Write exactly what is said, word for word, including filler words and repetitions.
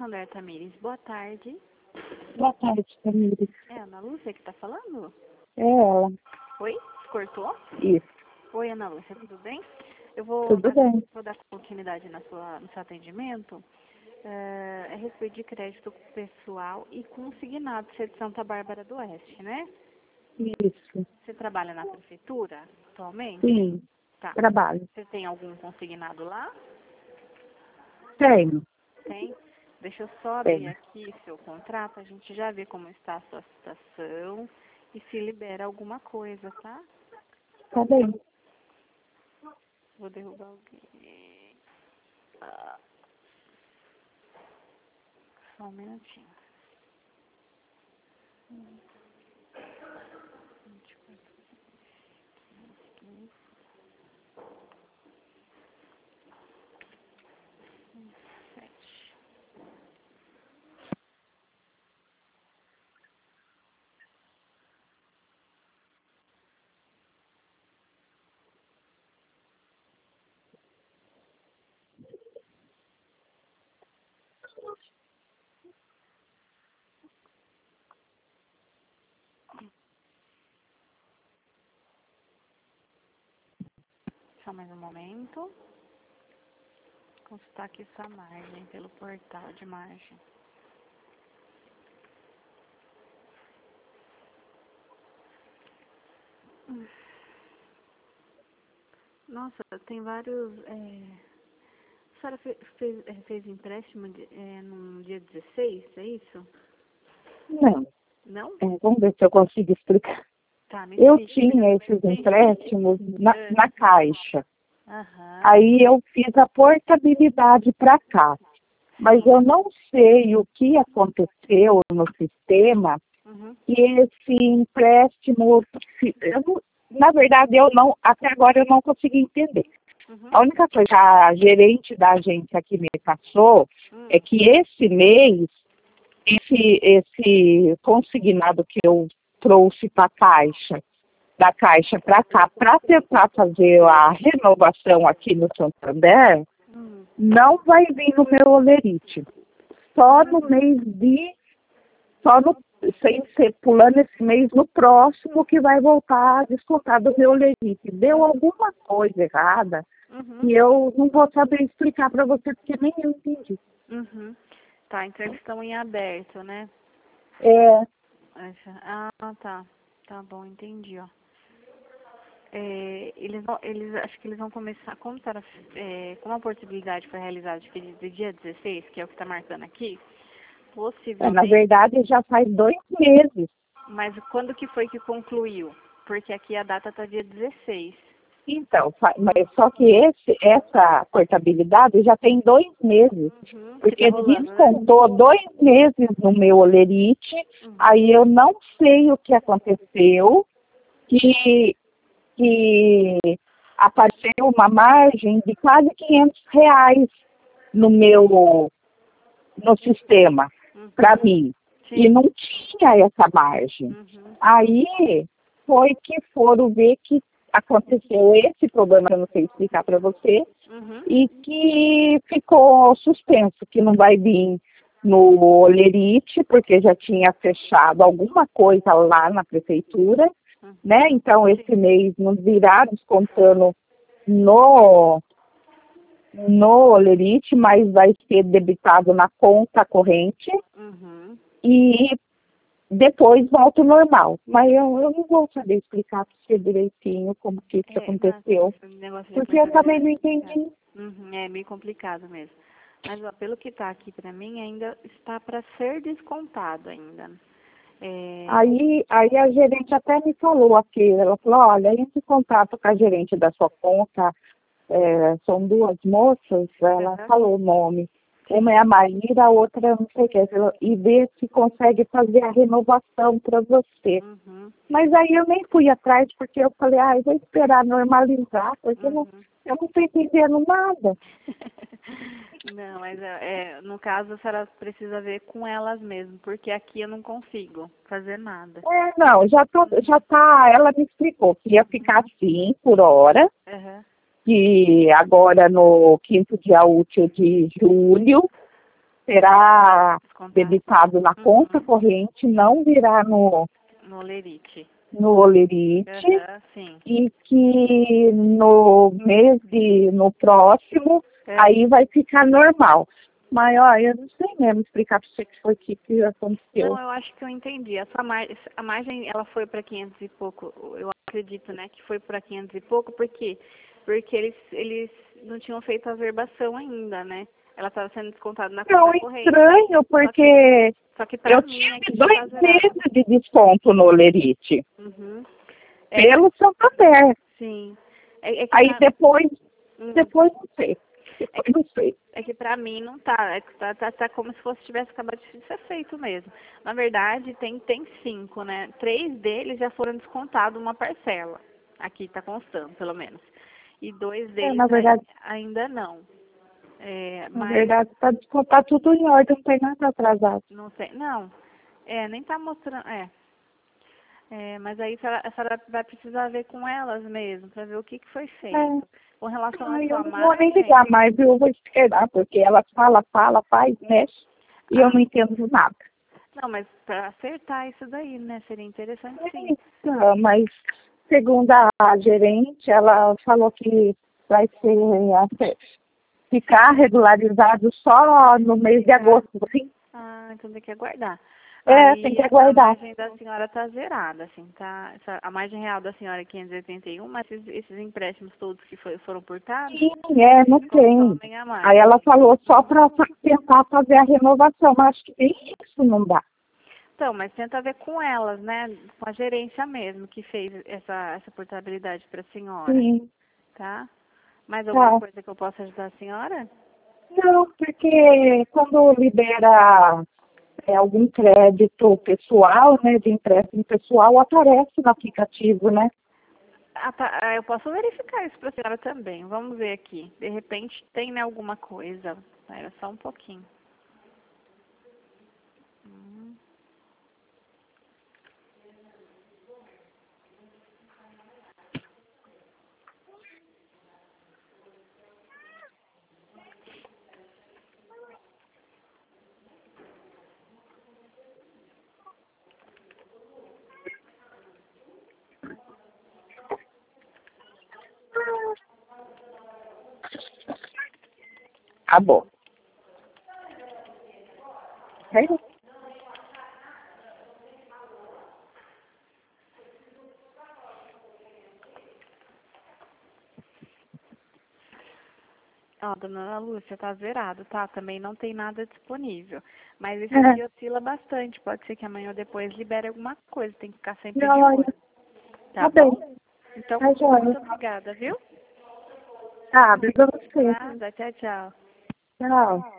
Santander, Tamires. Boa tarde. Boa tarde, Tamires. É a Ana Lúcia que tá falando? É ela. Oi? Cortou? Isso. Oi, Ana Lúcia, tudo bem? Eu vou, Tudo dar, bem. vou dar continuidade na sua, no seu atendimento. É, a respeito de crédito pessoal e consignado. Você é de Santa Bárbara do Oeste, né? Isso. Você trabalha na prefeitura atualmente? Sim, Tá. trabalho. Você tem algum consignado lá? Tenho. Tem? Deixa eu só abrir Tenho. aqui seu contrato, a gente já vê como está a sua situação e se libera alguma coisa, tá? Tá bem. Vou derrubar alguém. Ah, só um minutinho. Hum, vinte e quatro, quinze, sete. Só mais um momento. Consultar aqui sua margem pelo portal de margem. Hum. Nossa, tem vários. É... A senhora fe- fez, é, fez empréstimo de, é, no dia dezesseis, é isso? Não. Não? É, vamos ver se eu consigo explicar. Tá, me Eu explica. tinha esses empréstimos na, É. na Caixa. Aham. Aí eu fiz a portabilidade para cá. Mas eu não sei o que aconteceu no sistema Uhum. e esse empréstimo, eu não- na verdade, eu não, até agora eu não consegui entender. Uhum. A única coisa que a gerente da agência que me passou Hum. é que esse mês, esse, esse consignado que eu trouxe para a Caixa, da Caixa para cá, para tentar fazer a renovação aqui no Santander, Hum. não vai vir no meu Olerite. Só no mês de, só no, sem ser pulando esse mês, no próximo que vai voltar a descontar do meu Olerite. Deu alguma coisa errada Uhum. e eu não vou saber explicar para você porque nem eu entendi. Uhum. Tá, então eles estão em aberto, né? É, Ah, tá. Tá bom, entendi, ó. É, eles, vão- eles, acho que eles vão começar, como, tá, na- é, como a portabilidade foi realizada acho que de, de dia dezesseis, que é o que está marcando aqui, é, na possivelmente, verdade já faz dois meses. mas quando que foi que concluiu? Porque aqui a data está dia dezesseis. Então, fa- mas só que esse, essa portabilidade já tem dois meses. Uhum, que tá Porque rolando, né? descontou dois meses no meu Olerite, Uhum. aí eu não sei o que aconteceu, que, que apareceu uma margem de quase quinhentos reais no meu no sistema, Uhum. para mim. E Sim. não tinha essa margem. Uhum. Aí foi que foram ver que aconteceu esse problema, que eu não sei explicar para você, Uhum. e que ficou suspenso, que não vai vir no Olerite, porque já tinha fechado alguma coisa lá na prefeitura, Uhum. né? Então esse mês não virá descontando no, no Olerite, mas vai ser debitado na conta corrente Uhum. e depois volta ao normal. Mas eu, eu não vou saber explicar para você direitinho como que isso É, aconteceu, não, esse negócio de porque eu também portabilidade não é complicado. entendi. Uhum, é meio complicado mesmo. Mas ó, pelo que está aqui para mim, ainda está para ser descontado ainda. É, Aí, aí a gerente até me falou aqui, ela falou, olha, entre em contato com a gerente da sua conta, é, são duas moças, ela Aham. falou o nome. Uma é a Maíra, a outra eu não sei o que, e ver se consegue fazer a renovação para você. Uhum, Mas aí eu nem fui atrás, porque eu falei, ah, eu vou esperar normalizar, porque eu não, uhum. eu não estou entendendo nada. Não, mas é, é, no caso a senhora precisa ver com elas mesmo, porque aqui eu não consigo fazer nada. É, não, já, tô, já tá, ela me explicou que ia ficar assim por hora, Aham. que agora no quinto dia útil de julho será Descontar. debitado na Uhum. conta corrente, não virá no, No Olerite. no Olerite, Aham, sim. e que no mês de, no próximo, É. aí vai ficar normal. Mas, ó, eu não sei mesmo explicar para você que foi o que que aconteceu. Não, eu acho que eu entendi. A sua mar... a margem, ela foi para quinhentos e pouco. Eu acredito, né, que foi para quinhentos e pouco, por quê? Porque eles, eles não tinham feito a verbação ainda, né? Ela estava sendo descontada na Não, conta corrente. estranho, porque Só que pra eu mim tive aqui dois tá zerado. meses de desconto no Olerite, Uhum. É, pelo Santander. sim. É, é que Aí pra... depois, hum. depois não sei. É Depois que, não sei. é que pra mim não tá. É que tá, tá, tá como se fosse tivesse acabado de ser feito mesmo. Na verdade, tem, tem cinco, né? Três deles já foram descontados uma parcela. Aqui tá constando, pelo menos. E dois É, deles na verdade, ai- ainda não. É, na mas verdade, tá, tá tudo em ordem, não tem nada atrasado. não sei. Não. É, nem tá mostrando. É. É, mas aí a senhora, a senhora vai precisar ver com elas mesmo, para ver o que, que foi feito. É. Com relação à Ai, eu sua não vou nem margem, ligar mais, eu vou esperar, porque ela fala, fala, faz, mexe, e eu ah, não entendo nada. não, mas para acertar isso daí, né? Seria interessante sim. Então, mas segundo a gerente, ela falou que vai ser até ficar regularizado só no mês de agosto, sim? Ah, então tem que aguardar. É, tem Aí que a, a aguardar. margem da senhora tá zerada, assim, tá? Essa- a margem real da senhora é quinhentos e oitenta e um, mas esses, esses empréstimos todos que foi, foram portados, Sim, é, não tem. consomem a Aí margem. ela falou só para tentar fazer a renovação, mas acho que nem isso não dá. Então, mas tenta ver com elas, né? Com a gerência mesmo que fez essa, essa portabilidade para a senhora, Sim, tá? Mais alguma tá. coisa que eu possa ajudar a senhora? Não, porque quando libera é, algum crédito pessoal, né, de empréstimo pessoal, aparece no aplicativo, né? Ah, tá. Ah, eu posso verificar isso para a senhora também. Vamos ver aqui. De repente tem, né, alguma coisa. Espera só um pouquinho. Hum. Ah, bom. É. Ó, dona Ana Lúcia, tá zerado, tá? Também não tem nada disponível. Mas isso É. aqui oscila bastante. Pode ser que amanhã ou depois libere alguma coisa. Tem que ficar sempre de Não, olho. Tá tá bem. bom? Então, Tá joia. muito obrigada, viu? Tá, obrigada a você. Nada, tchau, tchau. Tchau.